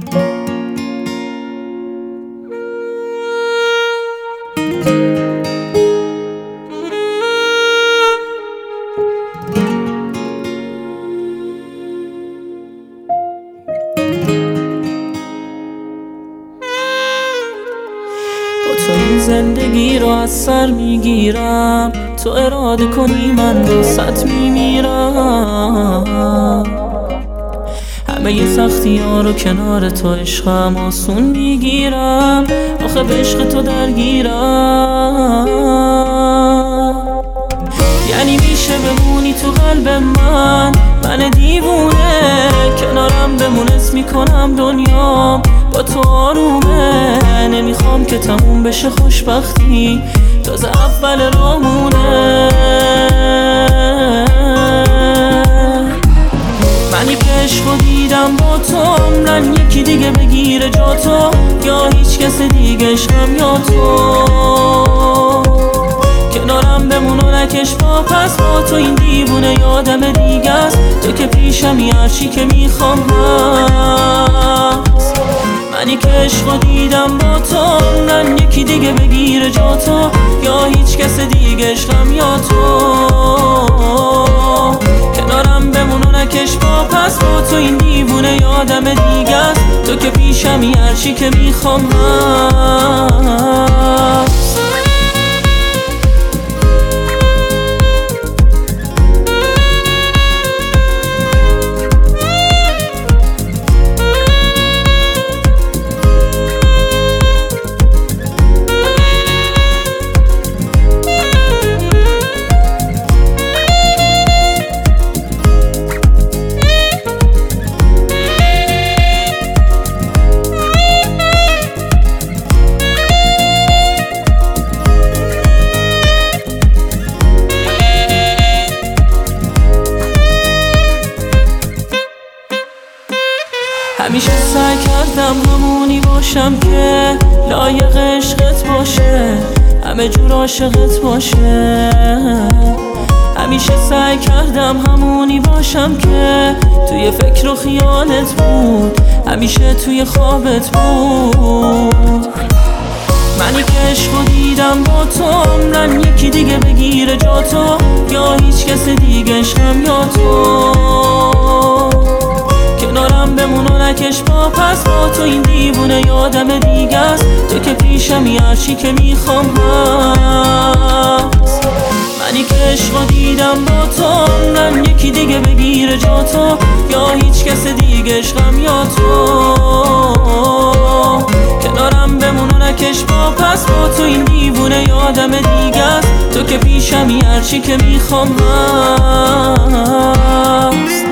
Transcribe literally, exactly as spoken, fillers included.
تو این زندگی رو از سر میگیرم، تو اراده کنی من واسط میمیرم. همه ی سختی ها رو کنار تو عشقم آسون میگیرم، آخه به عشق تو درگیرم. یعنی میشه بمونی تو قلب من، من دیوونه کنارم بمون، اسم میکنم دنیا با تو آرومه. نمیخوام که تموم بشه خوشبختی، تازه اول رامونه. منی که عشقو دیدم با تو، عمرن یکی دیگه بگیره جا تو، یا هیچ کس دیگه عشقم یا تو. کنارم بمون و نکش با پس، با تو این دیوونه یادم دیگه است. تو که پیشمی هرچی که میخوام هست. منی که عشقو دیدم با تو، عمرن یکی دیگه بگیره جا تو، یا هیچ کس دیگه عشقم یا تو. کنارم بمون و نکش با پس، با تو این دیوونه یادم دیگه است. تو که پیشمی هرچی که میخوام هست. همیشه سعی کردم همونی باشم که لایق عشقت باشه، همه جور عاشقت باشه. همیشه سعی کردم همونی باشم که توی فکر و خیالت بود، همیشه توی خوابت بود. منی که عشقو دیدم با تو، عمرن یکی دیگه بگیره جا تو، یا هیچ کس دیگه عشقم یا تو. کنارم بمون و نکش با پس، با تو این دیوونه یادم دیگه است. تو که پیشمی هرچی که میخوام هست. منی که عشقو دیدم با تو، عمرن یکی دیگه بگیره جا تو، یا هیچ کس دیگه عشقم یا تو. کنارم بمون و نکش با پس، با تو این دیوونه یادم دیگه است. تو که پیشمی هرچی که میخوام هست.